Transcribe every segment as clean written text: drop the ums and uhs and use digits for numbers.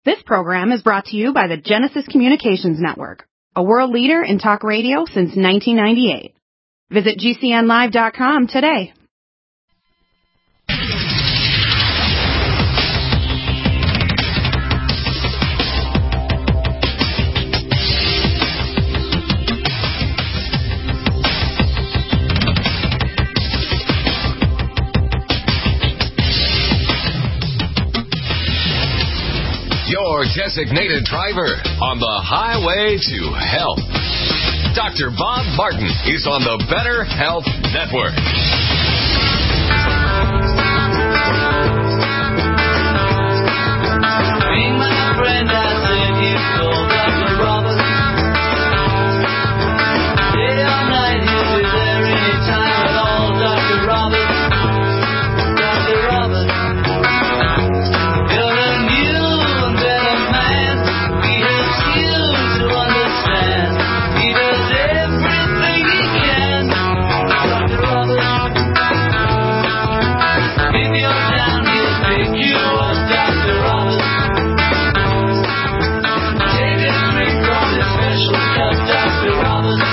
This program is brought to you by the Genesis Communications Network, a world leader in talk radio since 1998. Visit GCNlive.com today. Your designated driver on the highway to health. Dr. Bob Martin is on the Better Health Network. Being my friend, I said he's called Dr. Roberts. Day or night, he'll be there anytime at all. Dr. Roberts. Dr. Roberts. You're a new and better man. He helps you to understand. He does everything he can. Dr. Roberts. If you're down, he'll pick you up. Dr. Roberts. Take a drink from his special cup. Dr. Roberts.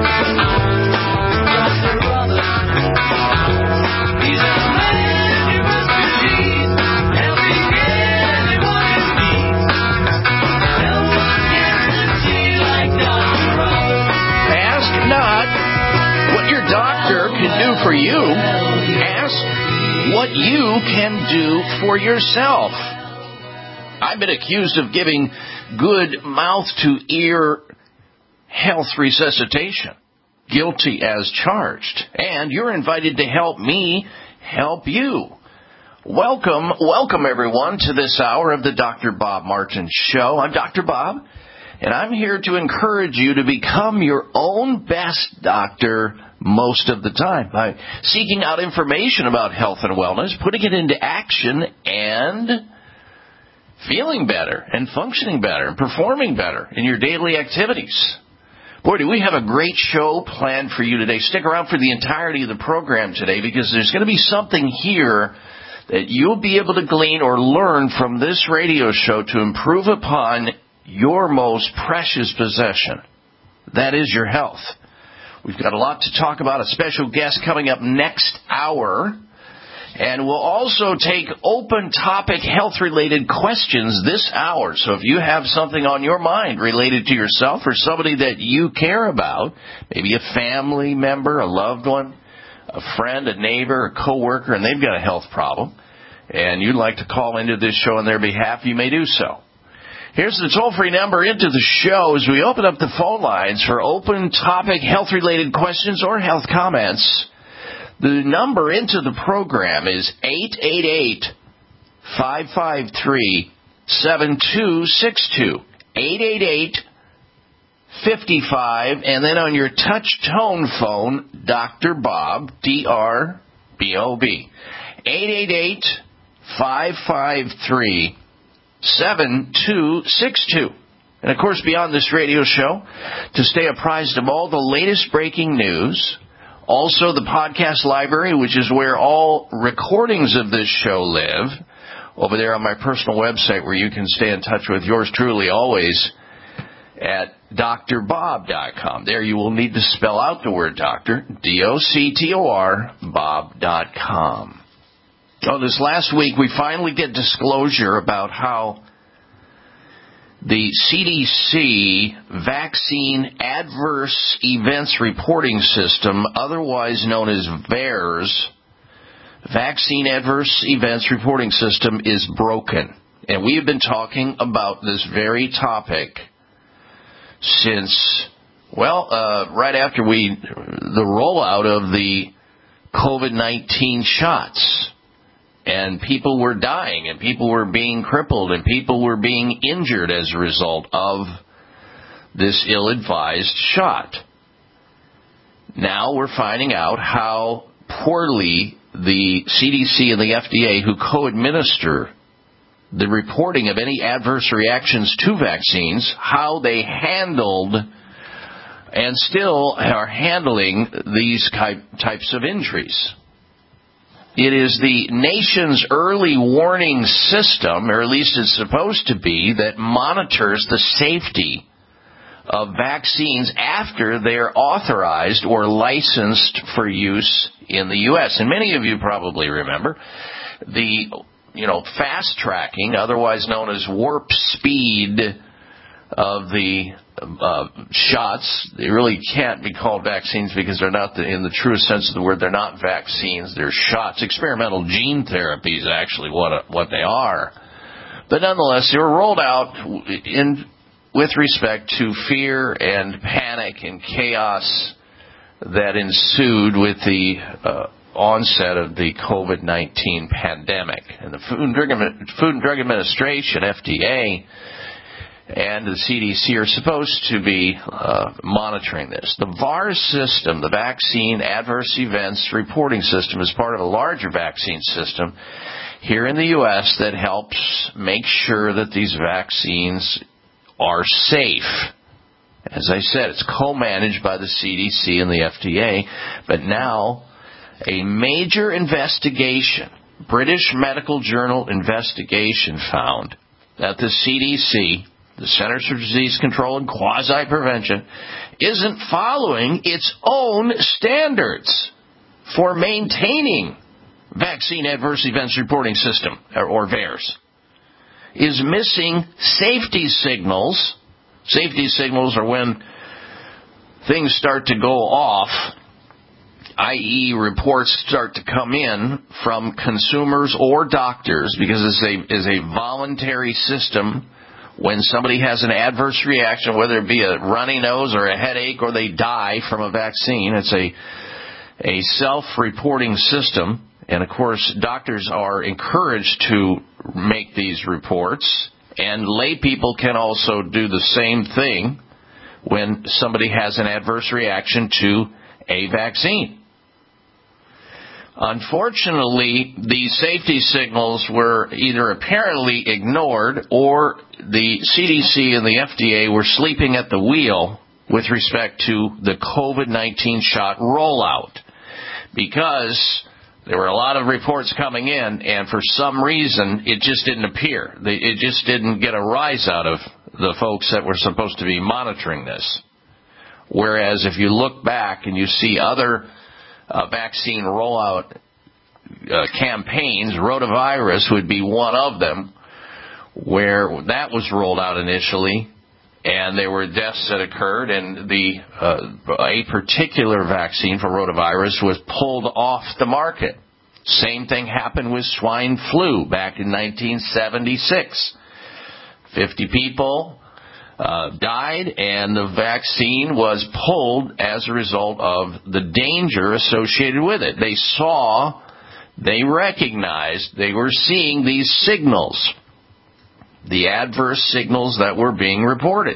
Dr. Roberts. He's a man you must believe. Helping anyone in need. No one gets to see like Dr. Roberts. Ask not what your doctor can do for you. Ask what you can do for yourself. I've been accused of giving good mouth-to-ear health resuscitation. Guilty as charged. And you're invited to help me help you. Welcome everyone to this hour of the Dr. Bob Martin Show. I'm Dr. Bob, and I'm here to encourage you to become your own best doctor most of the time by seeking out information about health and wellness, putting it into action, and feeling better and functioning better and performing better in your daily activities. Boy, do we have a great show planned for you today. Stick around for the entirety of the program today because there's going to be something here that you'll be able to glean or learn from this radio show to improve upon your most precious possession. That is your health. We've got a lot to talk about, a special guest coming up next hour. And we'll also take open topic health-related questions this hour. So if you have something on your mind related to yourself or somebody that you care about, maybe a family member, a loved one, a friend, a neighbor, a coworker, and they've got a health problem, and you'd like to call into this show on their behalf, you may do so. Here's the toll-free number into the show as we open up the phone lines for open topic health-related questions or health comments. The number into the program is 888-553-7262. 888-55, and then on your touch tone phone, Dr. Bob, D-R-B-O-B. 888-553-7262. And, of course, beyond this radio show, to stay apprised of all the latest breaking news, also the podcast library, which is where all recordings of this show live, over there on my personal website where you can stay in touch with yours truly always at drbob.com. There you will need to spell out the word doctor, D-O-C-T-O-R, bob.com. Oh, this last week we finally get disclosure about how the CDC Vaccine Adverse Events Reporting System, otherwise known as VAERS, Vaccine Adverse Events Reporting System, is broken. And we have been talking about this very topic since, right after the rollout of the COVID-19 shots. And people were dying, and people were being crippled, and people were being injured as a result of this ill-advised shot. Now we're finding out how poorly the CDC and the FDA, who co-administer the reporting of any adverse reactions to vaccines, how they handled and still are handling these types of injuries. It is the nation's early warning system, or at least it's supposed to be, that monitors the safety of vaccines after they're authorized or licensed for use in the U.S. And many of you probably remember the, fast tracking, otherwise known as warp speed of the shots. They really can't be called vaccines because they're not, in the truest sense of the word, they're not vaccines. They're shots. Experimental gene therapy is actually what they are. But nonetheless, they were rolled out with respect to fear and panic and chaos that ensued with the onset of the COVID-19 pandemic. And the Food and Drug Administration, FDA, and the CDC are supposed to be monitoring this. The VAERS system, the Vaccine Adverse Events Reporting System, is part of a larger vaccine system here in the U.S. that helps make sure that these vaccines are safe. As I said, it's co-managed by the CDC and the FDA, but now a major investigation, British Medical Journal investigation, found that the CDC, the Centers for Disease Control and Quasi-Prevention, isn't following its own standards for maintaining Vaccine Adverse Events Reporting System, or VAERS, is missing safety signals. Safety signals are when things start to go off, i.e. reports start to come in from consumers or doctors, because it's a voluntary system. When somebody has an adverse reaction, whether it be a runny nose or a headache or they die from a vaccine, it's a self-reporting system. And, of course, doctors are encouraged to make these reports, and lay people can also do the same thing when somebody has an adverse reaction to a vaccine. Unfortunately, these safety signals were either apparently ignored, or the CDC and the FDA were sleeping at the wheel with respect to the COVID-19 shot rollout, because there were a lot of reports coming in, and for some reason, it just didn't appear. It just didn't get a rise out of the folks that were supposed to be monitoring this. Whereas if you look back and you see other vaccine rollout campaigns, rotavirus would be one of them, where that was rolled out initially, and there were deaths that occurred, and a particular vaccine for rotavirus was pulled off the market. Same thing happened with swine flu back in 1976. 50 people died, and the vaccine was pulled as a result of the danger associated with it. They recognized, they were seeing these signals, the adverse signals that were being reported.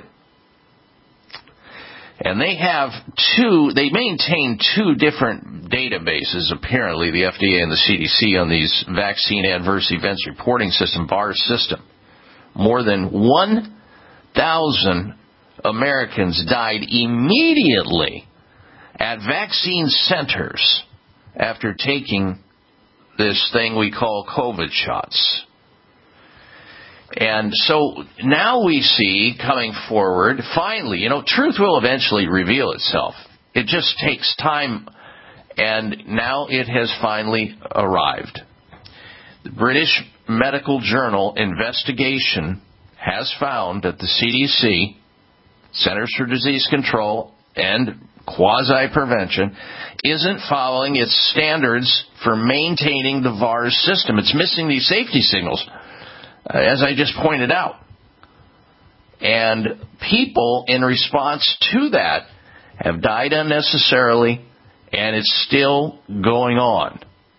And they maintain two different databases, apparently, the FDA and the CDC, on these Vaccine Adverse Events Reporting System, VAERS system. More than 1,000 Americans died immediately at vaccine centers after taking this thing we call COVID shots. And so now we see, coming forward, finally, truth will eventually reveal itself. It just takes time, and now it has finally arrived. The British Medical Journal investigation has found that the CDC, Centers for Disease Control and Quasi-Prevention, isn't following its standards for maintaining the VAERS system. It's missing these safety signals, as I just pointed out. And people, in response to that, have died unnecessarily, and it's still going on.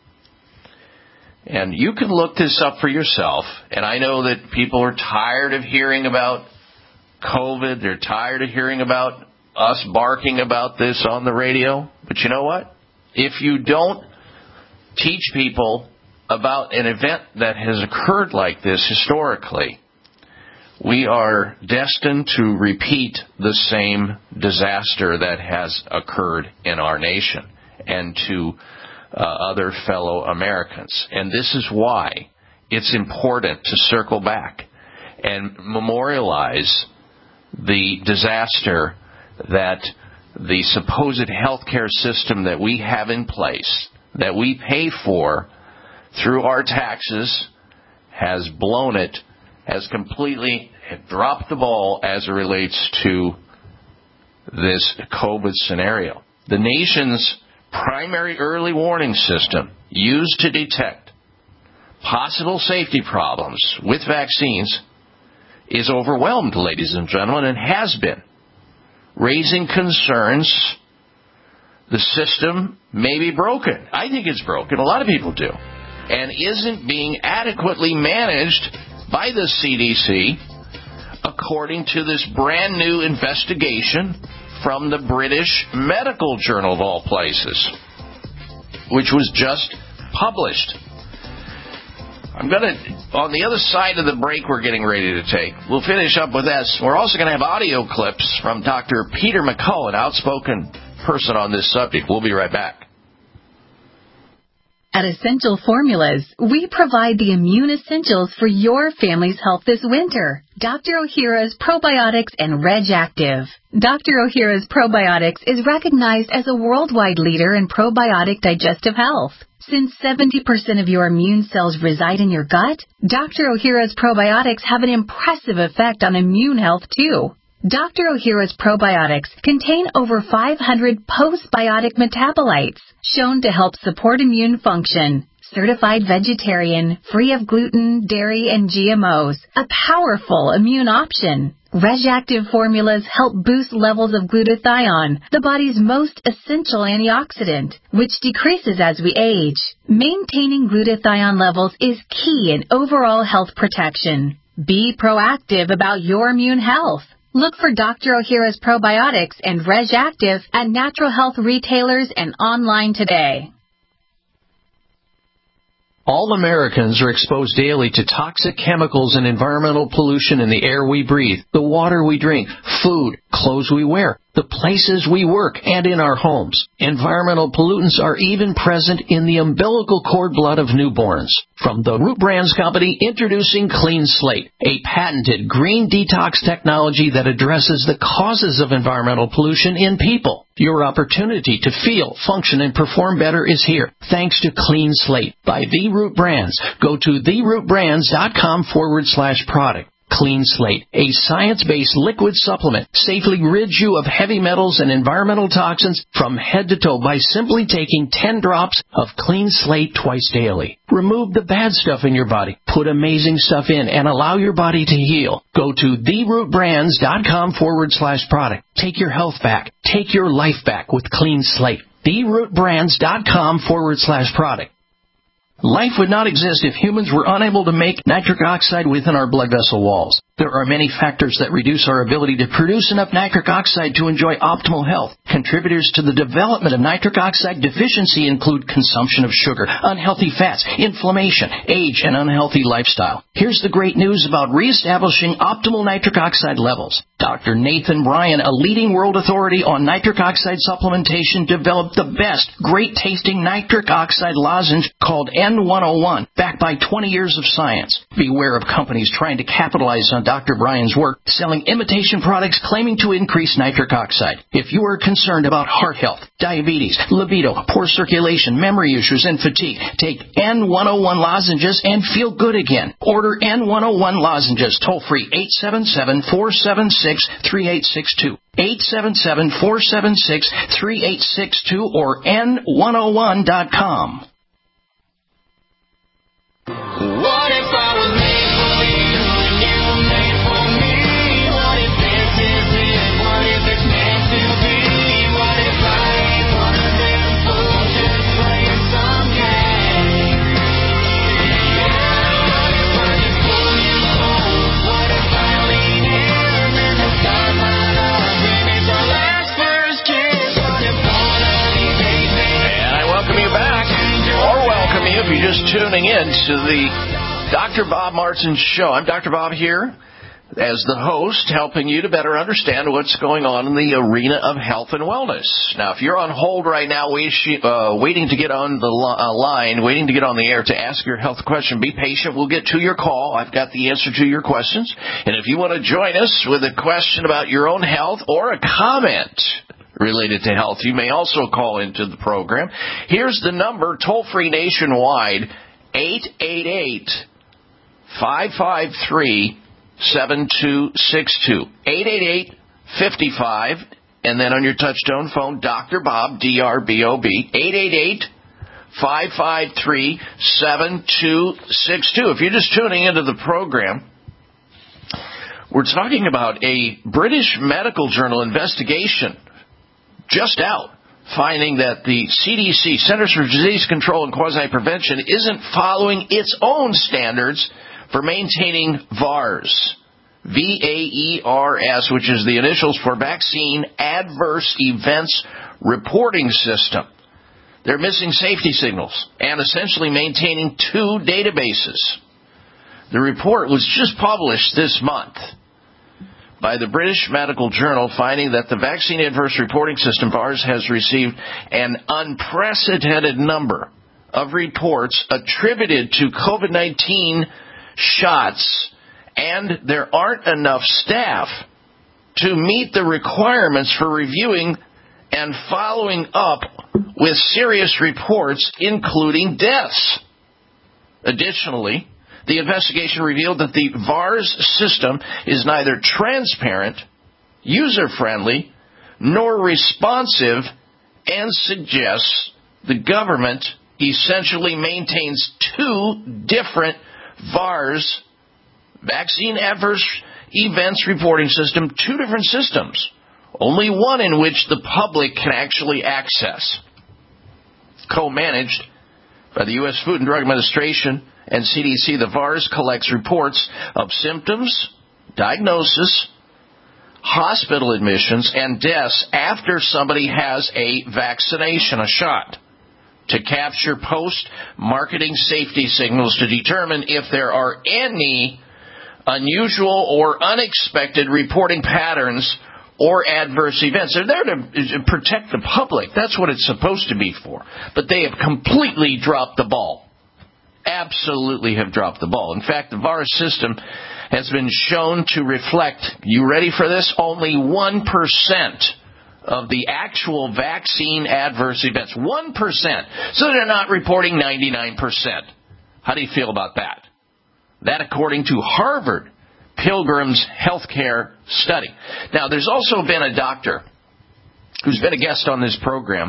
And you can look this up for yourself, and I know that people are tired of hearing about COVID. They're tired of hearing about us barking about this on the radio. But you know what? If you don't teach people about an event that has occurred like this historically, we are destined to repeat the same disaster that has occurred in our nation, and to other fellow Americans. And this is why it's important to circle back and memorialize the disaster that the supposed healthcare system that we have in place, that we pay for through our taxes, has blown it, has completely dropped the ball as it relates to this COVID scenario. The nation's primary early warning system used to detect possible safety problems with vaccines is overwhelmed, ladies and gentlemen, and has been, raising concerns the system may be broken. I think it's broken. A lot of people do. And isn't being adequately managed by the CDC, according to this brand new investigation from the British Medical Journal of all places, which was just published. I'm going to, on the other side of the break we're getting ready to take, we'll finish up with this. We're also going to have audio clips from Dr. Peter McCullough, an outspoken person on this subject. We'll be right back. At Essential Formulas, we provide the immune essentials for your family's health this winter. Dr. Ohhira's Probiotics and Reg Active. Dr. Ohhira's Probiotics is recognized as a worldwide leader in probiotic digestive health. Since 70% of your immune cells reside in your gut, Dr. Ohhira's Probiotics have an impressive effect on immune health too. Dr. Ohhira's probiotics contain over 500 postbiotic metabolites shown to help support immune function. Certified vegetarian, free of gluten, dairy, and GMOs. A powerful immune option. RegActive formulas help boost levels of glutathione, the body's most essential antioxidant, which decreases as we age. Maintaining glutathione levels is key in overall health protection. Be proactive about your immune health. Look for Dr. Ohhira's Probiotics and RegActive at natural health retailers and online today. All Americans are exposed daily to toxic chemicals and environmental pollution in the air we breathe, the water we drink, food, clothes we wear, the places we work, and in our homes. Environmental pollutants are even present in the umbilical cord blood of newborns. From the Root Brands Company, introducing Clean Slate, a patented green detox technology that addresses the causes of environmental pollution in people. Your opportunity to feel, function, and perform better is here, thanks to Clean Slate by The Root Brands. Go to therootbrands.com/product. Clean Slate, a science-based liquid supplement, safely rids you of heavy metals and environmental toxins from head to toe by simply taking 10 drops of Clean Slate twice daily. Remove the bad stuff in your body, put amazing stuff in, and allow your body to heal. Go to therootbrands.com/product. Take your health back. Take your life back with Clean Slate. therootbrands.com/product. Life would not exist if humans were unable to make nitric oxide within our blood vessel walls. There are many factors that reduce our ability to produce enough nitric oxide to enjoy optimal health. Contributors to the development of nitric oxide deficiency include consumption of sugar, unhealthy fats, inflammation, age, and unhealthy lifestyle. Here's the great news about reestablishing optimal nitric oxide levels. Dr. Nathan Bryan, a leading world authority on nitric oxide supplementation, developed the best, great-tasting nitric oxide lozenge called N101, backed by 20 years of science. Beware of companies trying to capitalize on Dr. Bryan's work, selling imitation products claiming to increase nitric oxide. If you are concerned about heart health, diabetes, libido, poor circulation, memory issues, and fatigue, take N101 lozenges and feel good again. Order N101 lozenges toll-free 877-476-3862. 877-476-3862 or N101.com. What if I was made for you and you were made for me? What if this is it? What if it's meant to be? What if I ain't one of them fools just playing some game? Yeah, what if I just pull you close? What if I lean in and the stars light up and it's our last first kiss? What if all of these days And I welcome you back, or welcome you if you're just tuning in to the Dr. Bob Martin Show. I'm Dr. Bob here. as the host, helping you to better understand what's going on in the arena of health and wellness. Now, if you're on hold right now, waiting to get on the line, waiting to get on the air to ask your health question, be patient. We'll get to your call. I've got the answer to your questions. And if you want to join us with a question about your own health or a comment related to health, you may also call into the program. Here's the number, toll-free nationwide, 888-553-7262. 888-55, and then on your touchtone phone, Dr. Bob, D-R-B-O-B, 888-553-7262. If you're just tuning into the program, we're talking about a British medical journal investigation just out, finding that the CDC, Centers for Disease Control and Quasi-Prevention, isn't following its own standards for maintaining VAERS, V-A-E-R-S, which is the initials for Vaccine Adverse Events Reporting System. They're missing safety signals and essentially maintaining two databases. The report was just published this month by the British Medical Journal, finding that the Vaccine Adverse Reporting System, VAERS, has received an unprecedented number of reports attributed to COVID-19 shots, and there aren't enough staff to meet the requirements for reviewing and following up with serious reports, including deaths. Additionally, the investigation revealed that the VAERS system is neither transparent, user-friendly, nor responsive, and suggests the government essentially maintains two different VAERS, Vaccine Adverse Events Reporting System, two different systems, only one in which the public can actually access. Co-managed by the U.S. Food and Drug Administration and CDC, the VAERS collects reports of symptoms, diagnosis, hospital admissions, and deaths after somebody has a vaccination, a shot, to capture post-marketing safety signals to determine if there are any unusual or unexpected reporting patterns or adverse events. They're there to protect the public. That's what it's supposed to be for. But they have completely dropped the ball. Absolutely have dropped the ball. In fact, the VAERS system has been shown to reflect, you ready for this, only 1% of the actual vaccine adverse events. 1%. So they're not reporting 99%. How do you feel about that? That according to Harvard Pilgrim's Healthcare Study. Now, there's also been a doctor who's been a guest on this program,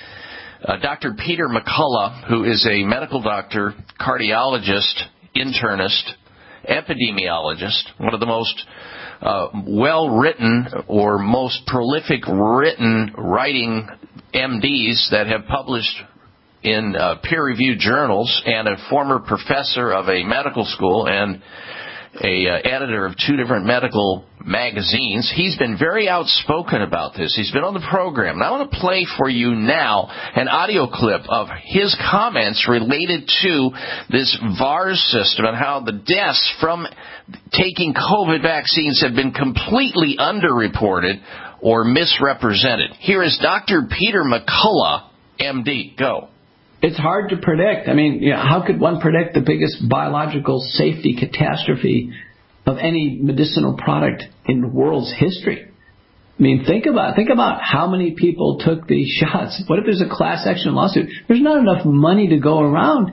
Dr. Peter McCullough, who is a medical doctor, cardiologist, internist, epidemiologist, one of the most well-written or most prolific writing MDs that have published in peer-reviewed journals, and a former professor of a medical school and a editor of two different medical magazines. He's been very outspoken about this. He's been on the program. And I want to play for you now an audio clip of his comments related to this VAERS system and how the deaths from taking COVID vaccines have been completely underreported or misrepresented. Here is Dr. Peter McCullough, MD. Go. It's hard to predict. I mean, how could one predict the biggest biological safety catastrophe of any medicinal product in the world's history? I mean, think about how many people took these shots. What if there's a class action lawsuit? There's not enough money to go around.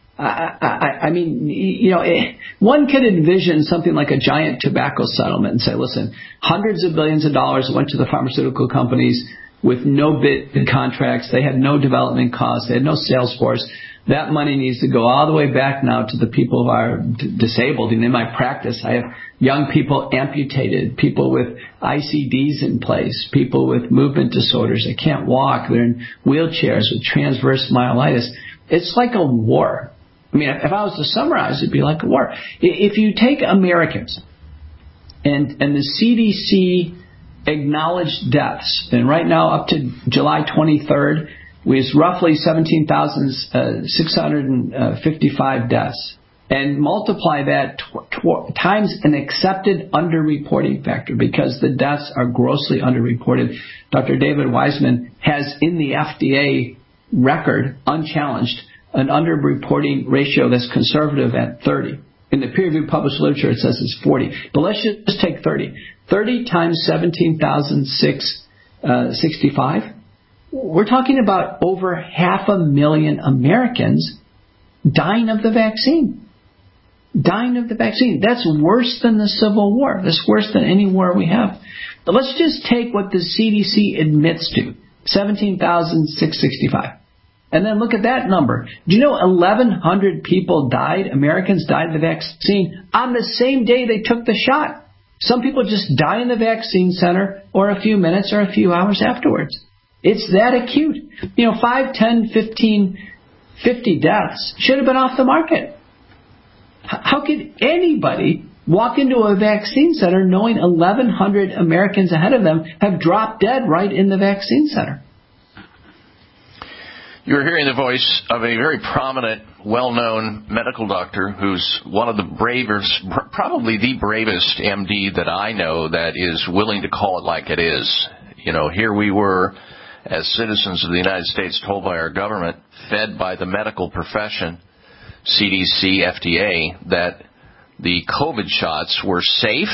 I mean, one could envision something like a giant tobacco settlement and say, listen, hundreds of billions of dollars went to the pharmaceutical companies with no bid contracts. They had no development costs. They had no sales force. That money needs to go all the way back now to the people who are disabled. And in my practice, I have young people amputated, people with ICDs in place, people with movement disorders. They can't walk. They're in wheelchairs with transverse myelitis. It's like a war. I mean, if I was to summarize, it'd be like a war. If you take Americans and the CDC acknowledged deaths, and right now up to July 23rd, was roughly 17,655 deaths. and multiply that times an accepted underreporting factor, because the deaths are grossly underreported. Dr. David Wiseman has in the FDA record, unchallenged, an underreporting ratio that's conservative at 30. In the peer-reviewed published literature, it says it's 40. But let's just take 30. 30 times 17,665. We're talking about over 500,000 Americans dying of the vaccine. Dying of the vaccine. That's worse than the Civil War. That's worse than any war we have. But let's just take what the CDC admits to, 17,665. And then look at that number. Do you know 1,100 people died, Americans died of the vaccine on the same day they took the shot? Some people just die in the vaccine center or a few minutes or a few hours afterwards. It's that acute. 5, 10, 15, 50 deaths should have been off the market. How could anybody walk into a vaccine center knowing 1,100 Americans ahead of them have dropped dead right in the vaccine center? You're hearing the voice of a very prominent, well-known medical doctor who's one of the bravest, probably the bravest MD that I know that is willing to call it like it is. Here we were as citizens of the United States told by our government, fed by the medical profession, CDC, FDA, that the COVID shots were safe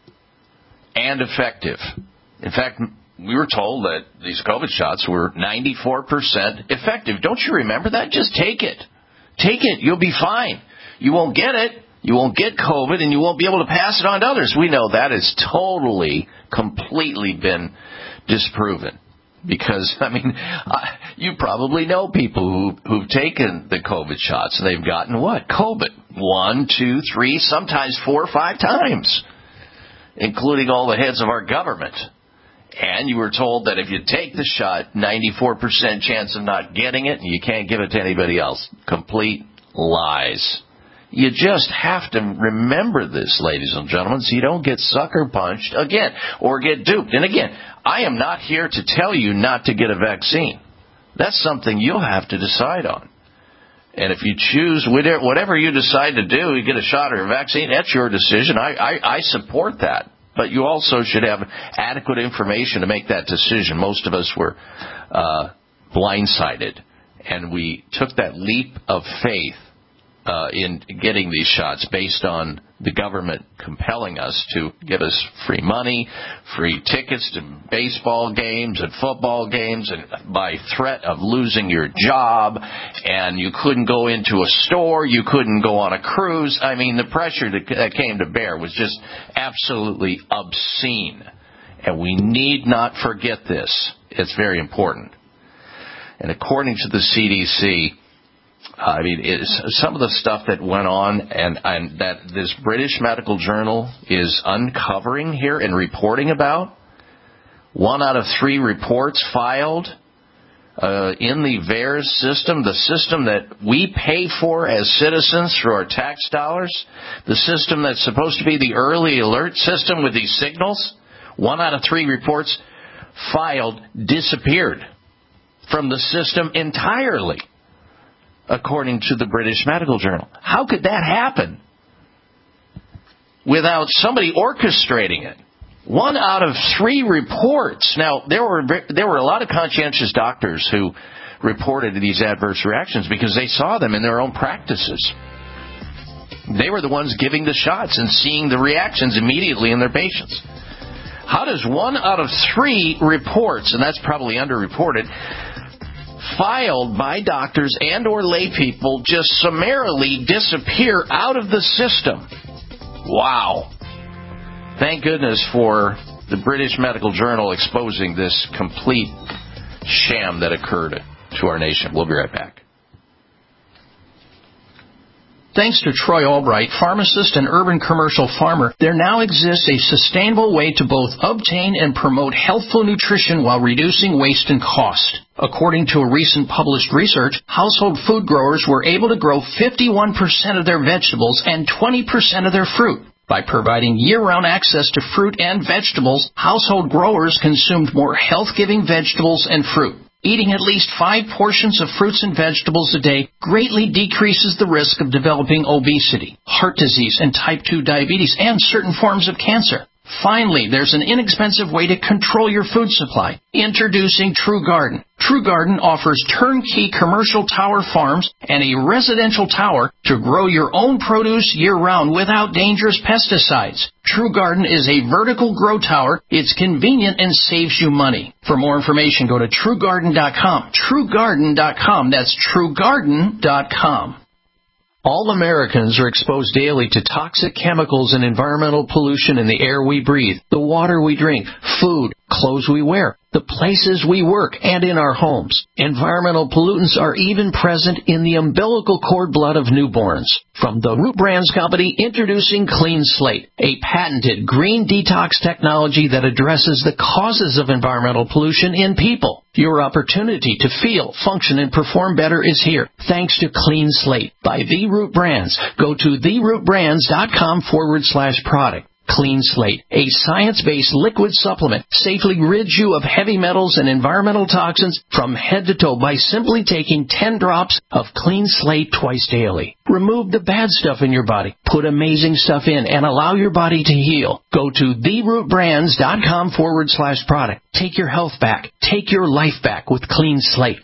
and effective. In fact, we were told that these COVID shots were 94% effective. Don't you remember that? Just take it. Take it. You'll be fine. You won't get it. You won't get COVID, and you won't be able to pass it on to others. We know that has totally, completely been disproven. Because, you probably know people who've taken the COVID shots, and they've gotten what? COVID. 1, 2, 3, sometimes 4 or 5 times, including all the heads of our government. And you were told that if you take the shot, 94% chance of not getting it, and you can't give it to anybody else. Complete lies. You just have to remember this, ladies and gentlemen, so you don't get sucker punched again or get duped. And again, I am not here to tell you not to get a vaccine. That's something you'll have to decide on. And if you choose, whatever you decide to do, you get a shot or a vaccine, that's your decision. I support that. But you also should have adequate information to make that decision. Most of us were blindsided, and we took that leap of faith in getting these shots based on the government compelling us to give us free money, free tickets to baseball games and football games, and by threat of losing your job, and you couldn't go into a store, you couldn't go on a cruise. The pressure that came to bear was just absolutely obscene. And we need not forget this. It's very important. And according to the CDC, some of the stuff that went on and that this British medical journal is uncovering here and reporting about, 1 out of 3 reports filed in the VAERS system, the system that we pay for as citizens through our tax dollars, the system that's supposed to be the early alert system with these signals, 1 out of 3 reports filed disappeared from the system entirely, according to the British Medical Journal. How could that happen without somebody orchestrating it? 1 out of 3 reports. Now, there were a lot of conscientious doctors who reported these adverse reactions because they saw them in their own practices. They were the ones giving the shots and seeing the reactions immediately in their patients. How does 1 out of 3 reports, and that's probably underreported, filed by doctors and or lay people, just summarily disappear out of the system? Wow. Thank goodness for the British Medical Journal exposing this complete sham that occurred to our nation. We'll be right back. Thanks to Troy Albright, pharmacist and urban commercial farmer, there now exists a sustainable way to both obtain and promote healthful nutrition while reducing waste and cost. According to a recent published research, household food growers were able to grow 51% of their vegetables and 20% of their fruit. By providing year-round access to fruit and vegetables, household growers consumed more health-giving vegetables and fruit. Eating at least 5 portions of fruits and vegetables a day greatly decreases the risk of developing obesity, heart disease, and type 2 diabetes, and certain forms of cancer. Finally, there's an inexpensive way to control your food supply. Introducing True Garden. True Garden offers turnkey commercial tower farms and a residential tower to grow your own produce year-round without dangerous pesticides. True Garden is a vertical grow tower. It's convenient and saves you money. For more information, go to TrueGarden.com. TrueGarden.com. That's TrueGarden.com. All Americans are exposed daily to toxic chemicals and environmental pollution in the air we breathe, the water we drink, food, clothes we wear, the places we work, and in our homes. Environmental pollutants are even present in the umbilical cord blood of newborns. From the Root Brands Company, introducing Clean Slate, a patented green detox technology that addresses the causes of environmental pollution in people. Your opportunity to feel, function, and perform better is here, thanks to Clean Slate by The Root Brands. Go to therootbrands.com/product. Clean Slate, a science-based liquid supplement, safely rids you of heavy metals and environmental toxins from head to toe by simply taking 10 drops of Clean Slate twice daily. Remove the bad stuff in your body, put amazing stuff in, and allow your body to heal. Go to therootbrands.com/product. Take your health back. Take your life back with Clean Slate.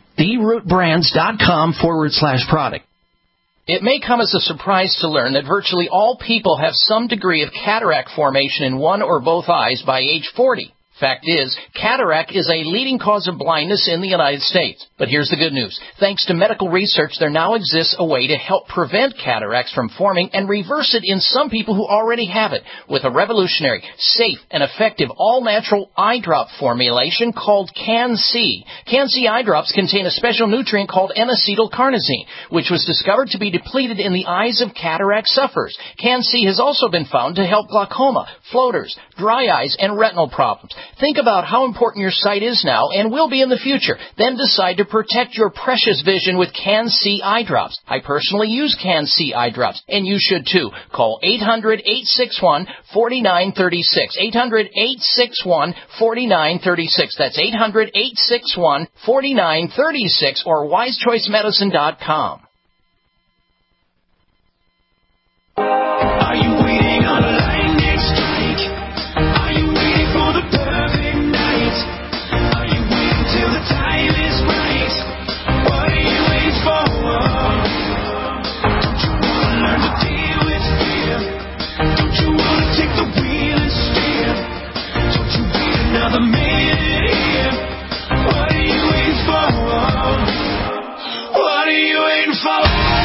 therootbrands.com/product. It may come as a surprise to learn that virtually all people have some degree of cataract formation in one or both eyes by age 40. Fact is, cataract is a leading cause of blindness in the United States. But here's the good news. Thanks to medical research, there now exists a way to help prevent cataracts from forming and reverse it in some people who already have it with a revolutionary, safe, and effective all-natural eye drop formulation called Can-C. Can-C eye drops contain a special nutrient called N-acetylcarnosine, which was discovered to be depleted in the eyes of cataract sufferers. Can-C has also been found to help glaucoma, floaters, dry eyes, and retinal problems. Think about how important your sight is now and will be in the future. Then decide to protect your precious vision with Can-C eye drops. I personally use Can-C eye drops, and you should too. Call 800-861-4936. 800-861-4936. That's 800-861-4936 or wisechoicemedicine.com. Are you waiting on a lightning strike? Are you waiting for the perfect night? Are you waiting till the time is right? What are you waiting for? Don't you want to learn to deal with fear? Don't you want to take the wheel and steer? Don't you wait another minute here? What are you waiting for? What are you waiting for?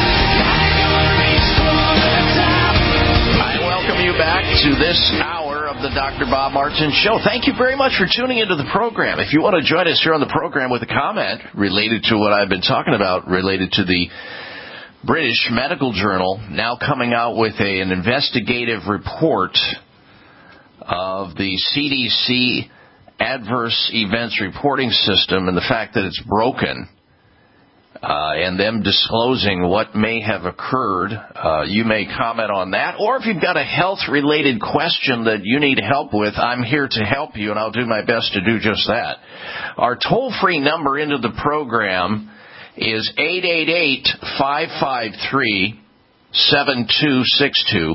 Back to this hour of the Dr. Bob Martin Show. Thank you very much for tuning into the program. If you want to join us here on the program with a comment related to what I've been talking about, related to the British Medical Journal now coming out with an investigative report of the CDC adverse events reporting system and the fact that it's broken, and them disclosing what may have occurred, you may comment on that. Or if you've got a health-related question that you need help with, I'm here to help you, and I'll do my best to do just that. Our toll-free number into the program is 888-553-7262.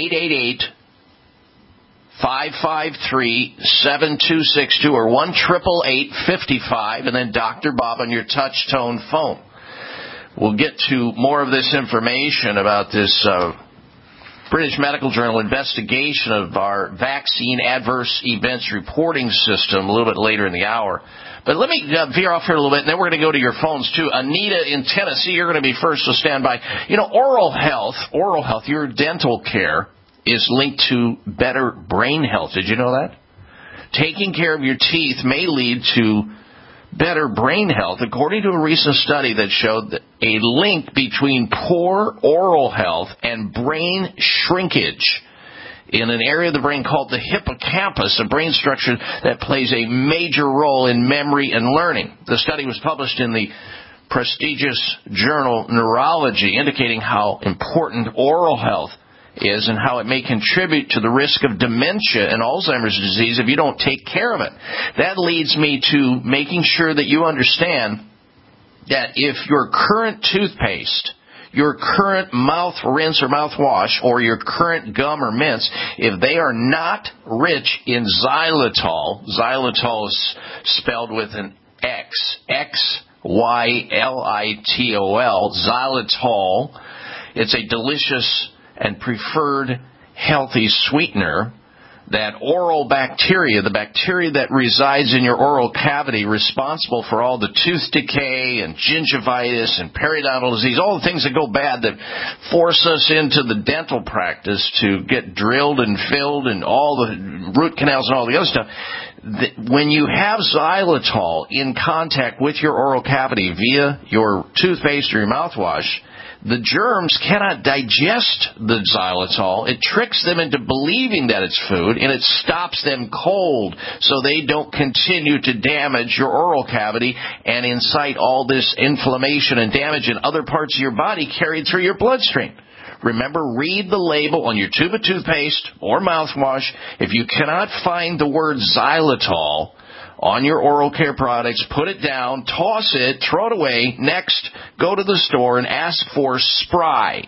888-553-7262 or 1-888-55 and then Dr. Bob on your touch-tone phone. We'll get to more of this information about this British Medical Journal investigation of our vaccine adverse events reporting system a little bit later in the hour. But let me veer off here a little bit, and then we're going to go to your phones, too. Anita in Tennessee, you're going to be first, so stand by. You know, oral health, your dental care is linked to better brain health. Did you know that? Taking care of your teeth may lead to better brain health, according to a recent study that showed that a link between poor oral health and brain shrinkage in an area of the brain called the hippocampus, a brain structure that plays a major role in memory and learning. The study was published in the prestigious journal Neurology, indicating how important oral health is and how it may contribute to the risk of dementia and Alzheimer's disease if you don't take care of it. That leads me to making sure that you understand that if your current toothpaste, your current mouth rinse or mouthwash, or your current gum or mints, if they are not rich in xylitol, xylitol is spelled with an X, X-Y-L-I-T-O-L, xylitol, it's a delicious and preferred healthy sweetener that oral bacteria, the bacteria that resides in your oral cavity, responsible for all the tooth decay and gingivitis and periodontal disease, all the things that go bad that force us into the dental practice to get drilled and filled and all the root canals and all the other stuff. When you have xylitol in contact with your oral cavity via your toothpaste or your mouthwash, the germs cannot digest the xylitol. It tricks them into believing that it's food, and it stops them cold so they don't continue to damage your oral cavity and incite all this inflammation and damage in other parts of your body carried through your bloodstream. Remember, read the label on your tube of toothpaste or mouthwash. If you cannot find the word xylitol on your oral care products, put it down, toss it, throw it away. Next, go to the store and ask for Spry,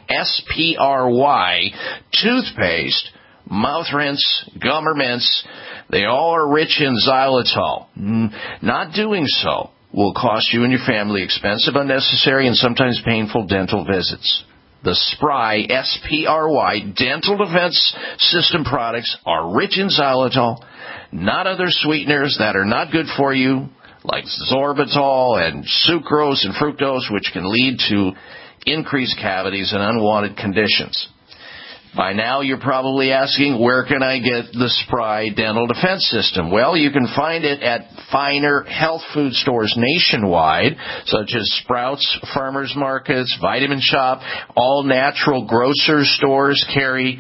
S-P-R-Y, toothpaste, mouth rinse, gum or mints. They all are rich in xylitol. Not doing so will cost you and your family expensive, unnecessary, and sometimes painful dental visits. The Spry, S-P-R-Y, Dental Defense System products are rich in xylitol, not other sweeteners that are not good for you, like sorbitol and sucrose and fructose, which can lead to increased cavities and unwanted conditions. By now, you're probably asking, where can I get the Spry Dental Defense System? Well, you can find it at finer health food stores nationwide, such as Sprouts, Farmers Markets, Vitamin Shop. All natural grocer stores carry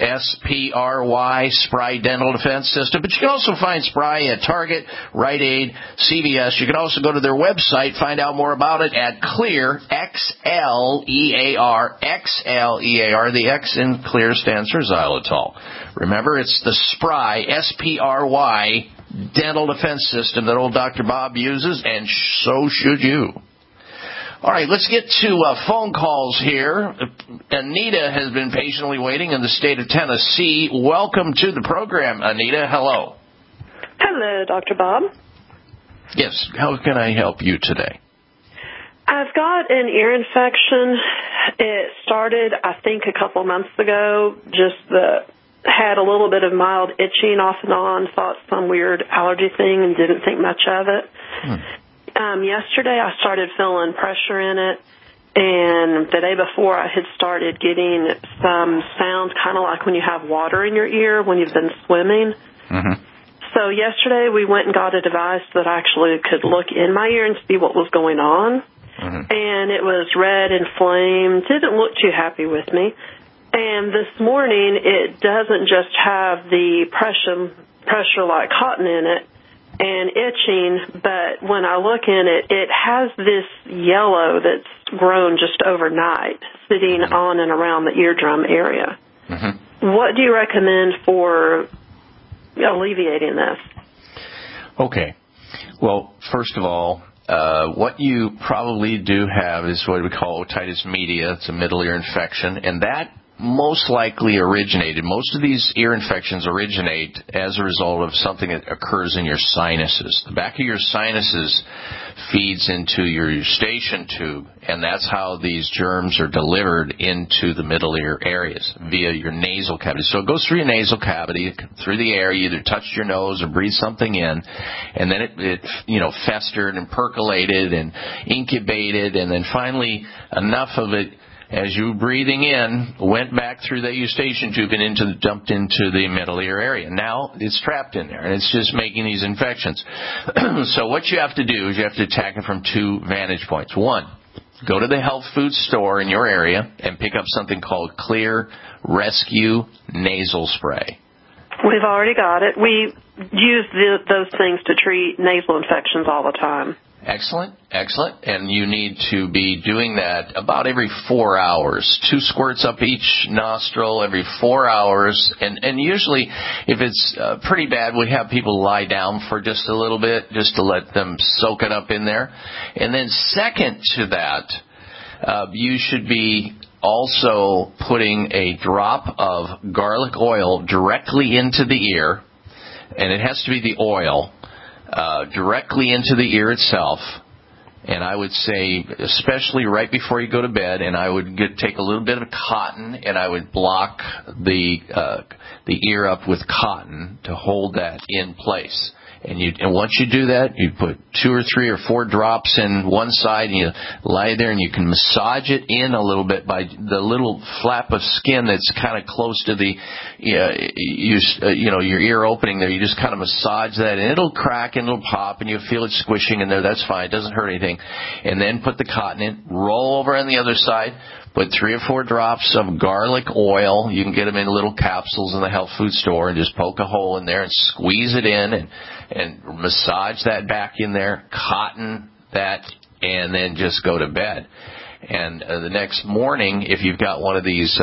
S-P-R-Y, Spry Dental Defense System. But you can also find Spry at Target, Rite Aid, CVS. You can also go to their website, find out more about it at Xlear, X-L-E-A-R, X-L-E-A-R. The X in Xlear stands for xylitol. Remember, it's the Spry, S-P-R-Y, Dental Defense System that old Dr. Bob uses, and so should you. All right, let's get to phone calls here. Anita has been patiently waiting in the state of Tennessee. Welcome to the program, Anita. Hello. Hello, Dr. Bob. Yes, how can I help you today? I've got an ear infection. It started, I think, a couple months ago. Had a little bit of mild itching off and on, thought some weird allergy thing and didn't think much of it. Yesterday I started feeling pressure in it, and the day before I had started getting some sounds kind of like when you have water in your ear when you've been swimming. Mm-hmm. So yesterday we went and got a device that actually could look in my ear and see what was going on. Mm-hmm. And it was red, inflamed, didn't look too happy with me. And this morning, it doesn't just have the pressure like cotton in it and itching, but when I look in it, it has this yellow that's grown just overnight, sitting on and around the eardrum area. Mm-hmm. What do you recommend for alleviating this? Okay. Well, first of all, what you probably do have is what we call otitis media. It's a middle ear infection, and that most likely originated. Most of these ear infections originate as a result of something that occurs in your sinuses. The back of your sinuses feeds into your eustachian tube, and that's how these germs are delivered into the middle ear areas via your nasal cavity. So it goes through your nasal cavity, through the air. You either touched your nose or breathed something in, and then it festered and percolated and incubated, and then finally enough of it, as you were breathing in, went back through the eustachian tube and dumped into the middle ear area. Now it's trapped in there, and it's just making these infections. So what you have to do is you have to attack it from two vantage points. One, go to the health food store in your area and pick up something called Xlear Rescue Nasal Spray. We've already got it. We use those things to treat nasal infections all the time. Excellent. And you need to be doing that about every 4 hours. 2 squirts up each nostril every 4 hours. And usually, if it's pretty bad, we have people lie down for just a little bit, just to let them soak it up in there. And then second to that, you should be also putting a drop of garlic oil directly into the ear, and it has to be the oil, directly into the ear itself. And I would say, especially right before you go to bed, and I would take a little bit of cotton, and I would block the ear up with cotton to hold that in place. And once you do that, you put 2 or 3 or 4 drops in one side, and you lie there, and you can massage it in a little bit by the little flap of skin that's kind of close to the, your ear opening there. You just kind of massage that, and it'll crack and it'll pop, and you'll feel it squishing in there. That's fine. It doesn't hurt anything. And then put the cotton in, roll over on the other side. Put 3 or 4 drops of garlic oil. You can get them in little capsules in the health food store, and just poke a hole in there and squeeze it in and massage that back in there, cotton that, and then just go to bed. And the next morning, if you've got one of these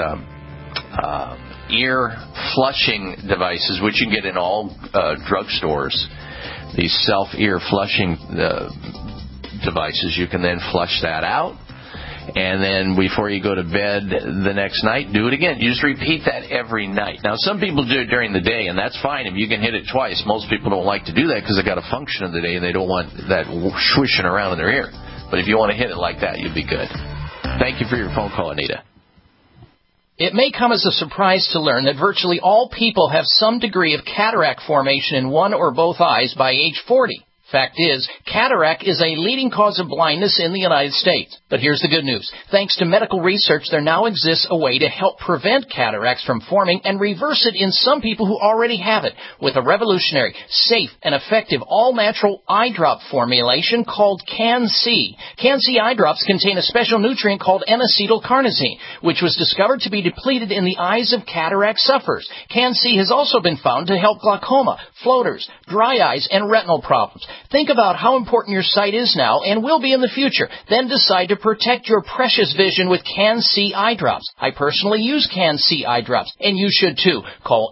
ear flushing devices, which you can get in all drugstores, these self-ear flushing devices, you can then flush that out. And then before you go to bed the next night, do it again. You just repeat that every night. Now, some people do it during the day, and that's fine. If you can hit it twice, most people don't like to do that because they've got a function of the day, and they don't want that swishing around in their ear. But if you want to hit it like that, you'll be good. Thank you for your phone call, Anita. It may come as a surprise to learn that virtually all people have some degree of cataract formation in one or both eyes by age 40. Fact is, cataract is a leading cause of blindness in the United States. But here's the good news. Thanks to medical research, there now exists a way to help prevent cataracts from forming and reverse it in some people who already have it with a revolutionary, safe, and effective all-natural eye drop formulation called Can-C. Can-C eye drops contain a special nutrient called N-acetylcarnosine, which was discovered to be depleted in the eyes of cataract sufferers. Can-C has also been found to help glaucoma, floaters, dry eyes, and retinal problems. Think about how important your sight is now and will be in the future. Then decide to protect your precious vision with Can-C eye drops. I personally use Can-C eye drops, and you should too. Call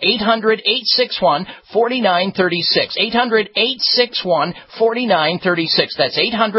800-861-4936. 800-861-4936. That's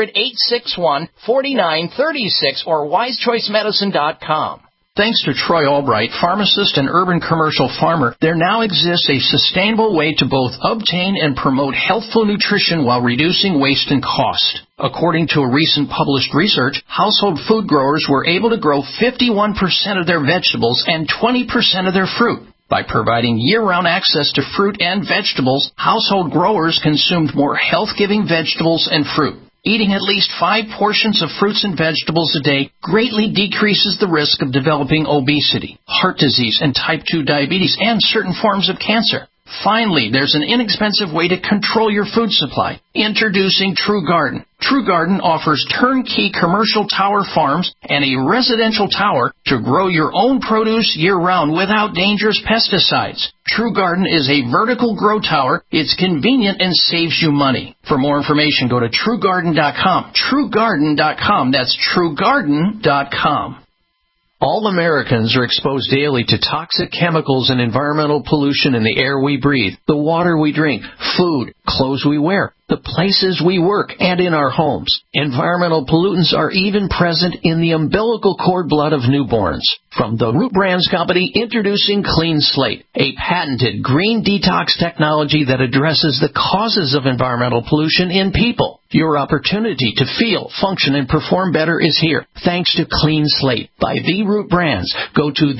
800-861-4936 or wisechoicemedicine.com. Thanks to Troy Albright, pharmacist and urban commercial farmer, there now exists a sustainable way to both obtain and promote healthful nutrition while reducing waste and cost. According to a recent published research, household food growers were able to grow 51% of their vegetables and 20% of their fruit. By providing year-round access to fruit and vegetables, household growers consumed more health-giving vegetables and fruit. Eating at least 5 portions of fruits and vegetables a day greatly decreases the risk of developing obesity, heart disease, and type 2 diabetes, and certain forms of cancer. Finally, there's an inexpensive way to control your food supply. Introducing True Garden. True Garden offers turnkey commercial tower farms and a residential tower to grow your own produce year-round without dangerous pesticides. True Garden is a vertical grow tower. It's convenient and saves you money. For more information, go to TrueGarden.com. TrueGarden.com. That's TrueGarden.com. All Americans are exposed daily to toxic chemicals and environmental pollution in the air we breathe, the water we drink, food, clothes we wear, the places we work, and in our homes. Environmental pollutants are even present in the umbilical cord blood of newborns. From the Root Brands Company, introducing Clean Slate, a patented green detox technology that addresses the causes of environmental pollution in people. Your opportunity to feel, function, and perform better is here, thanks to Clean Slate by The Root Brands. Go to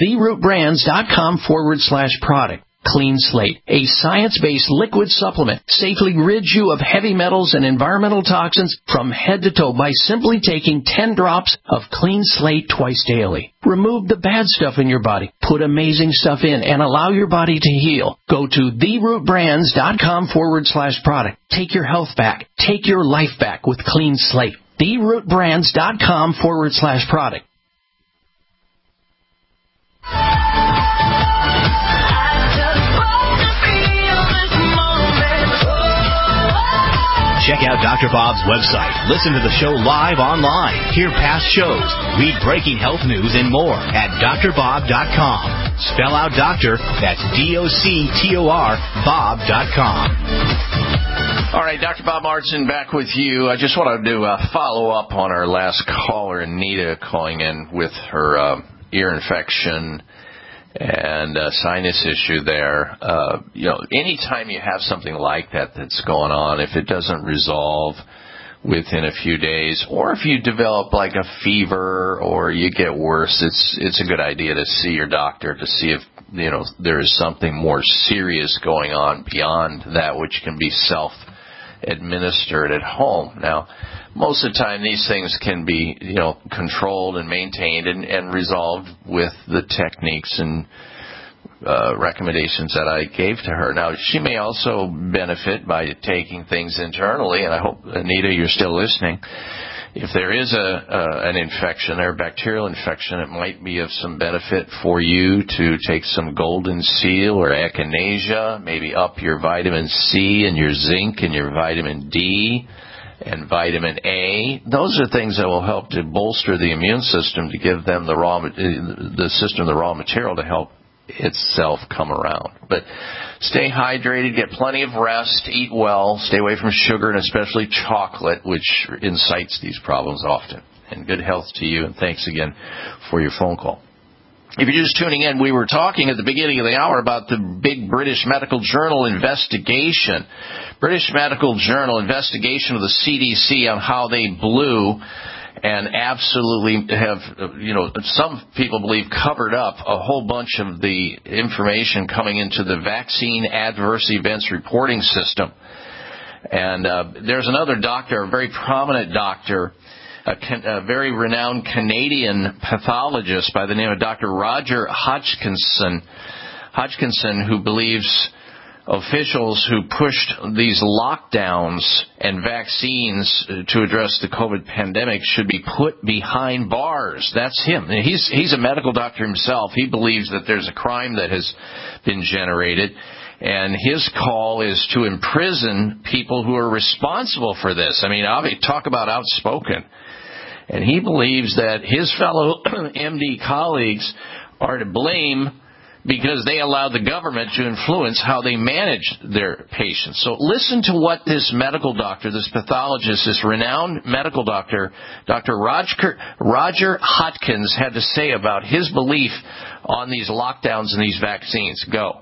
therootbrands.com/product. Clean Slate, a science-based liquid supplement, safely rids you of heavy metals and environmental toxins from head to toe by simply taking 10 drops of Clean Slate twice daily. Remove the bad stuff in your body, put amazing stuff in, and allow your body to heal. Go to therootbrands.com/product. Take your health back. Take your life back with Clean Slate. therootbrands.com/product. Check out Dr. Bob's website, listen to the show live online, hear past shows, read breaking health news, and more at drbob.com. Spell out doctor, that's DOCTOR, Bob.com. All right, Dr. Bob Martin back with you. I just want to do a follow-up on our last caller, Anita, calling in with her ear infection and sinus issue there. Anytime you have something like that that's going on, if it doesn't resolve within a few days, or if you develop like a fever or you get worse, it's a good idea to see your doctor to see if there is something more serious going on beyond that which can be self-administered at home. Now, most of the time these things can be, controlled and maintained and resolved with the techniques and recommendations that I gave to her. Now, she may also benefit by taking things internally, and I hope, Anita, you're still listening. If there is an infection or a bacterial infection, it might be of some benefit for you to take some golden seal or echinacea, maybe up your vitamin C and your zinc and your vitamin D and vitamin A. Those are things that will help to bolster the immune system, to give them the raw material to help itself come around. But stay hydrated, get plenty of rest, eat well, stay away from sugar and especially chocolate, which incites these problems often. And good health to you, and thanks again for your phone call. If you're just tuning in, we were talking at the beginning of the hour about the big British Medical Journal investigation. British Medical Journal investigation of the CDC on how they blew and absolutely have, some people believe covered up a whole bunch of the information coming into the Vaccine Adverse Events Reporting System. And there's another doctor, a very prominent doctor, a very renowned Canadian pathologist by the name of Dr. Roger Hodgkinson, who believes officials who pushed these lockdowns and vaccines to address the COVID pandemic should be put behind bars. That's him. He's a medical doctor himself. He believes that there's a crime that has been generated, and his call is to imprison people who are responsible for this. I mean, talk about outspoken. And he believes that his fellow MD colleagues are to blame because they allowed the government to influence how they manage their patients. So listen to what this medical doctor, this pathologist, this renowned medical doctor, Dr. Roger Hodgkins, had to say about his belief on these lockdowns and these vaccines. Go.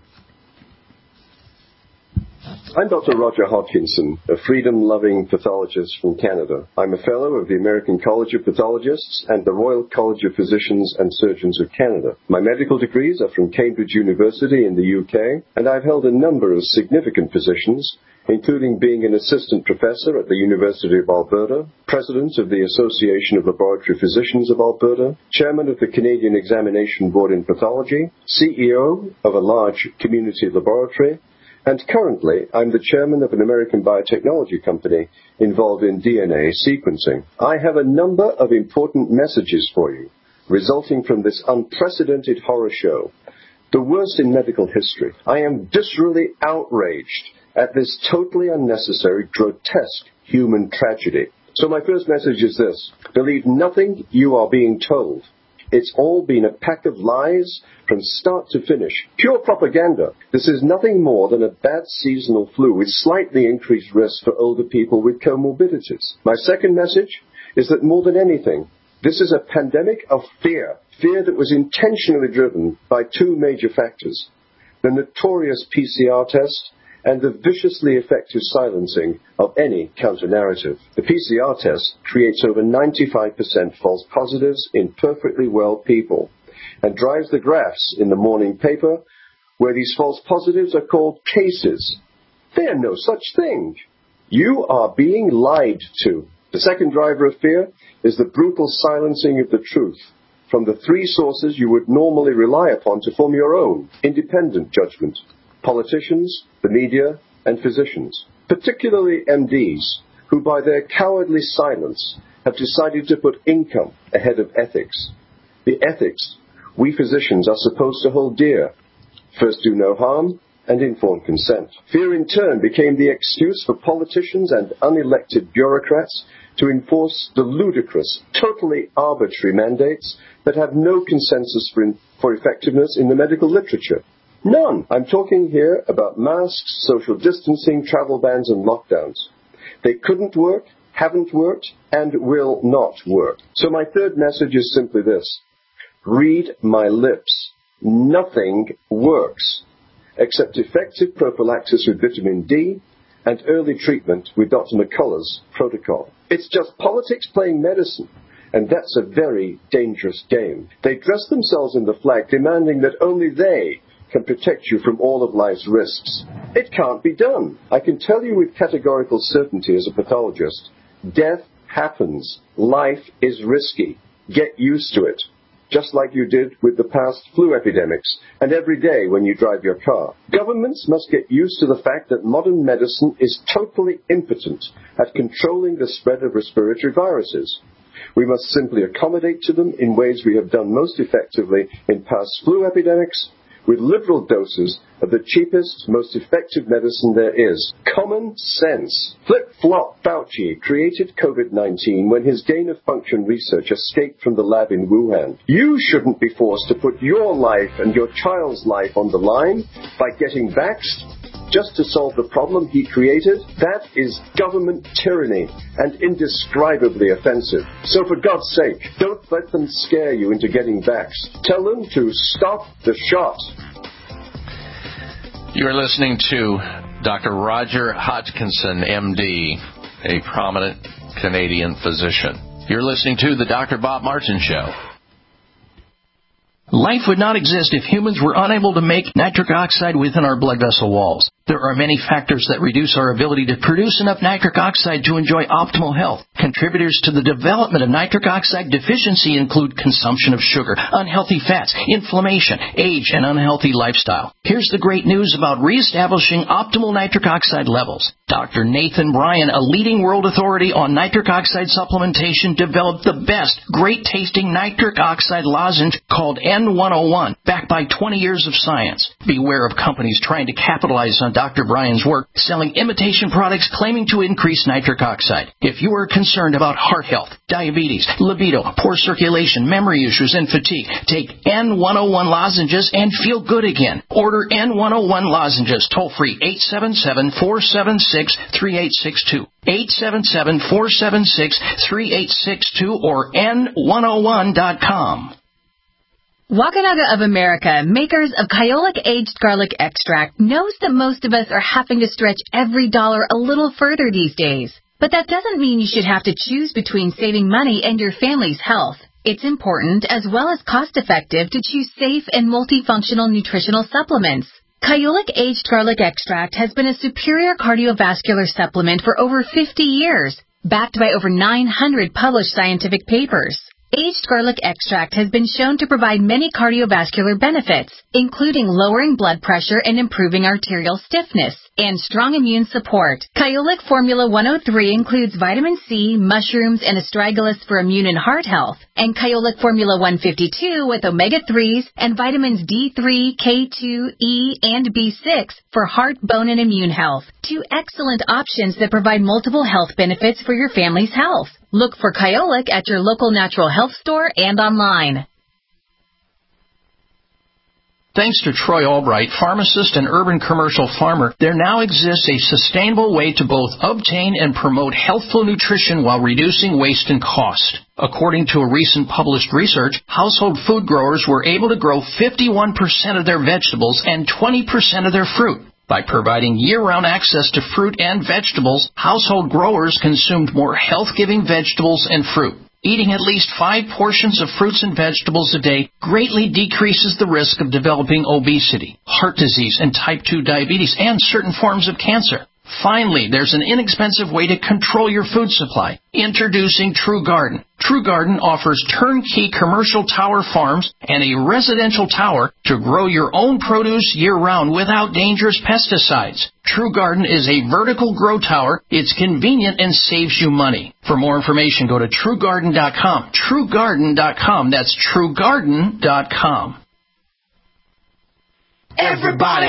I'm Dr. Roger Hodgkinson, a freedom-loving pathologist from Canada. I'm a fellow of the American College of Pathologists and the Royal College of Physicians and Surgeons of Canada. My medical degrees are from Cambridge University in the UK, and I've held a number of significant positions, including being an assistant professor at the University of Alberta, president of the Association of Laboratory Physicians of Alberta, chairman of the Canadian Examination Board in Pathology, CEO of a large community laboratory, and currently, I'm the chairman of an American biotechnology company involved in DNA sequencing. I have a number of important messages for you, resulting from this unprecedented horror show, the worst in medical history. I am viscerally outraged at this totally unnecessary, grotesque human tragedy. So my first message is this: believe nothing you are being told. It's all been a pack of lies from start to finish. Pure propaganda. This is nothing more than a bad seasonal flu with slightly increased risk for older people with comorbidities. My second message is that more than anything, this is a pandemic of fear. Fear that was intentionally driven by two major factors: the notorious PCR test and the viciously effective silencing of any counter-narrative. The PCR test creates over 95% false positives in perfectly well people and drives the graphs in the morning paper where these false positives are called cases. They are no such thing. You are being lied to. The second driver of fear is the brutal silencing of the truth from the three sources you would normally rely upon to form your own independent judgment: politicians, the media, and physicians, particularly MDs, who by their cowardly silence have decided to put income ahead of ethics. The ethics we physicians are supposed to hold dear: first do no harm, and informed consent. Fear in turn became the excuse for politicians and unelected bureaucrats to enforce the ludicrous, totally arbitrary mandates that have no consensus for effectiveness in the medical literature. None. I'm talking here about masks, social distancing, travel bans, and lockdowns. They couldn't work, haven't worked, and will not work. So my third message is simply this. Read my lips. Nothing works except effective prophylaxis with vitamin D and early treatment with Dr. McCullough's protocol. It's just politics playing medicine, and that's a very dangerous game. They dress themselves in the flag, demanding that only they can protect you from all of life's risks. It can't be done. I can tell you with categorical certainty as a pathologist, death happens. Life is risky. Get used to it. Just like you did with the past flu epidemics, and every day when you drive your car. Governments must get used to the fact that modern medicine is totally impotent at controlling the spread of respiratory viruses. We must simply accommodate to them in ways we have done most effectively in past flu epidemics, with liberal doses of the cheapest, most effective medicine there is. Common sense. Flip-flop Fauci created COVID-19 when his gain-of-function research escaped from the lab in Wuhan. You shouldn't be forced to put your life and your child's life on the line by getting vaxxed just to solve the problem he created. That is government tyranny and indescribably offensive. So for God's sake, don't let them scare you into getting vaxxed. Tell them to stop the shot. You're listening to Dr. Roger Hodgkinson, MD, a prominent Canadian physician. You're listening to the Dr. Bob Martin Show. Life would not exist if humans were unable to make nitric oxide within our blood vessel walls. There are many factors that reduce our ability to produce enough nitric oxide to enjoy optimal health. Contributors to the development of nitric oxide deficiency include consumption of sugar, unhealthy fats, inflammation, age, and unhealthy lifestyle. Here's the great news about reestablishing optimal nitric oxide levels. Dr. Nathan Bryan, a leading world authority on nitric oxide supplementation, developed the best, great-tasting nitric oxide lozenge called N101, backed by 20 years of science. Beware of companies trying to capitalize on Dr. Bryan's work, selling imitation products claiming to increase nitric oxide. If you are concerned about heart health, diabetes, libido, poor circulation, memory issues, and fatigue, take N101 lozenges and feel good again. Order N101 lozenges toll-free 877-476-3862. 877-476-3862 or N101.com. Wakunaga of America, makers of Kyolic Aged Garlic Extract, knows that most of us are having to stretch every dollar a little further these days. But that doesn't mean you should have to choose between saving money and your family's health. It's important, as well as cost-effective, to choose safe and multifunctional nutritional supplements. Kyolic Aged Garlic Extract has been a superior cardiovascular supplement for over 50 years, backed by over 900 published scientific papers. Aged garlic extract has been shown to provide many cardiovascular benefits, including lowering blood pressure and improving arterial stiffness, and strong immune support. Kyolic Formula 103 includes vitamin C, mushrooms, and astragalus for immune and heart health, and Kyolic Formula 152 with omega-3s and vitamins D3, K2, E, and B6 for heart, bone, and immune health. Two excellent options that provide multiple health benefits for your family's health. Look for Kyolic at your local natural health store and online. Thanks to Troy Albright, pharmacist and urban commercial farmer, there now exists a sustainable way to both obtain and promote healthful nutrition while reducing waste and cost. According to a recent published research, household food growers were able to grow 51% of their vegetables and 20% of their fruit. By providing year-round access to fruit and vegetables, household growers consumed more health-giving vegetables and fruit. Eating at least 5 portions of fruits and vegetables a day greatly decreases the risk of developing obesity, heart disease, and type 2 diabetes, and certain forms of cancer. Finally, there's an inexpensive way to control your food supply. Introducing True Garden. True Garden offers turnkey commercial tower farms and a residential tower to grow your own produce year-round without dangerous pesticides. True Garden is a vertical grow tower. It's convenient and saves you money. For more information, go to TrueGarden.com. TrueGarden.com. That's TrueGarden.com. Everybody,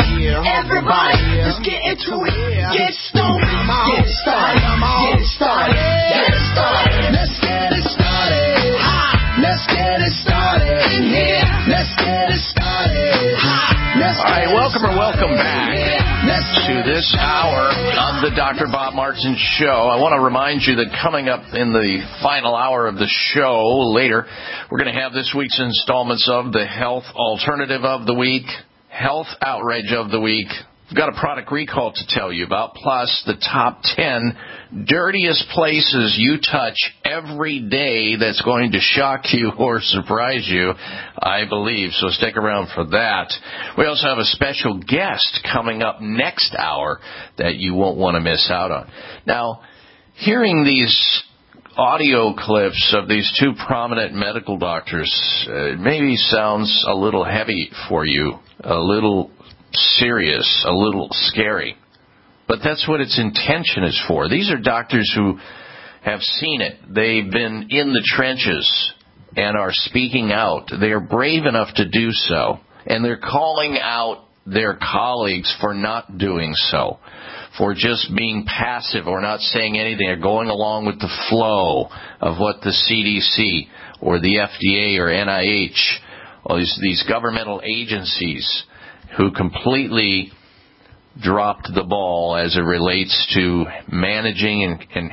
let's get into it. Get stoned, get it started, get it started, get it started. Let's get it started. Let's get it started in here. Let's get it started. All right, welcome back to this hour of the Dr. Bob Martin Show. I want to remind you that coming up in the final hour of the show later, we're going to have this week's installments of the Health Alternative of the Week, Health Outrage of the Week. We've got a product recall to tell you about, plus the top 10 dirtiest places you touch every day that's going to shock you or surprise you, I believe. So stick around for that. We also have a special guest coming up next hour that you won't want to miss out on. Now, hearing these audio clips of these two prominent medical doctors maybe sounds a little heavy for you, a little serious, a little scary. But that's what its intention is for. These are doctors who have seen it. They've been in the trenches and are speaking out. They are brave enough to do so. And they're calling out their colleagues for not doing so, for just being passive or not saying anything or going along with the flow of what the CDC or the FDA or NIH, or these governmental agencies who completely dropped the ball as it relates to managing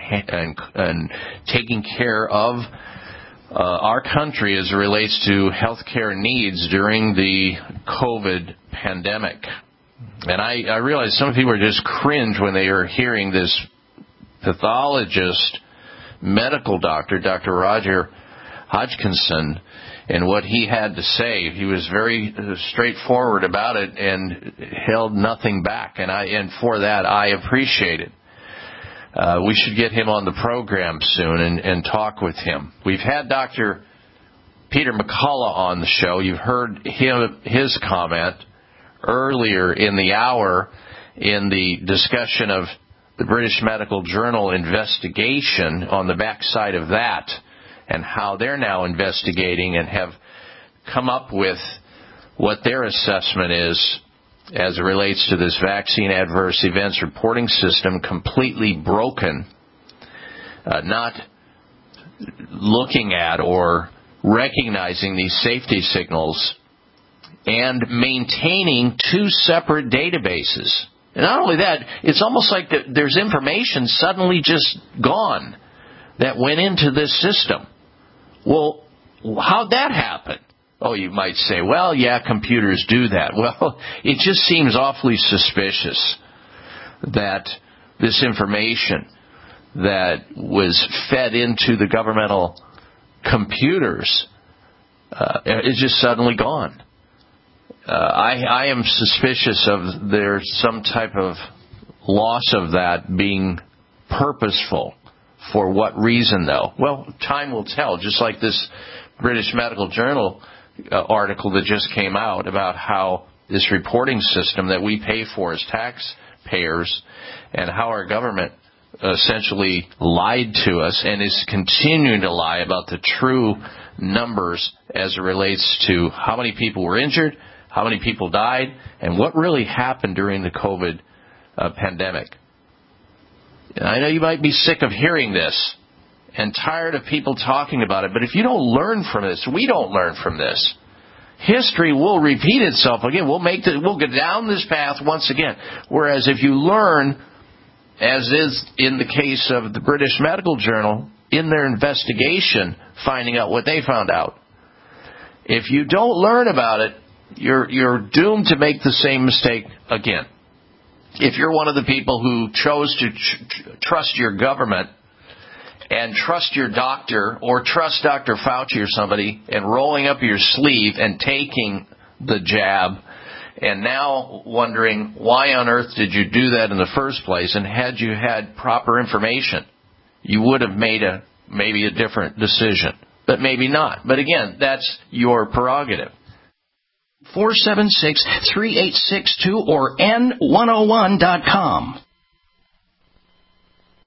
and taking care of our country as it relates to healthcare needs during the COVID pandemic. And I realize some people are just cringe when they are hearing this pathologist, medical doctor, Dr. Roger Hodgkinson, and what he had to say. He was very straightforward about it and held nothing back. And for that, I appreciate it. We should get him on the program soon and talk with him. We've had Dr. Peter McCullough on the show. You've heard his comment earlier in the hour in the discussion of the British Medical Journal investigation on the backside of that, and how they're now investigating and have come up with what their assessment is as it relates to this vaccine adverse events reporting system, completely broken, not looking at or recognizing these safety signals, and maintaining two separate databases. And not only that, it's almost like there's information suddenly just gone that went into this system. Well, how'd that happen? Oh, you might say, well, yeah, computers do that. Well, it just seems awfully suspicious that this information that was fed into the governmental computers is just suddenly gone. I am suspicious of there's some type of loss of that being purposeful. For what reason, though? Well, time will tell, just like this British Medical Journal article that just came out about how this reporting system that we pay for as taxpayers and how our government essentially lied to us and is continuing to lie about the true numbers as it relates to how many people were injured, how many people died, and what really happened during the COVID pandemic. I know you might be sick of hearing this and tired of people talking about it, but if you don't learn from this, we don't learn from this, history will repeat itself again. We'll go down this path once again. Whereas if you learn, as is in the case of the British Medical Journal, in their investigation, finding out what they found out, if you don't learn about it, you're doomed to make the same mistake again. If you're one of the people who chose to trust your government and trust your doctor or trust Dr. Fauci or somebody and rolling up your sleeve and taking the jab and now wondering why on earth did you do that in the first place, and had you had proper information, you would have made maybe a different decision. But maybe not. But again, that's your prerogative. 476-3862 or N101.com.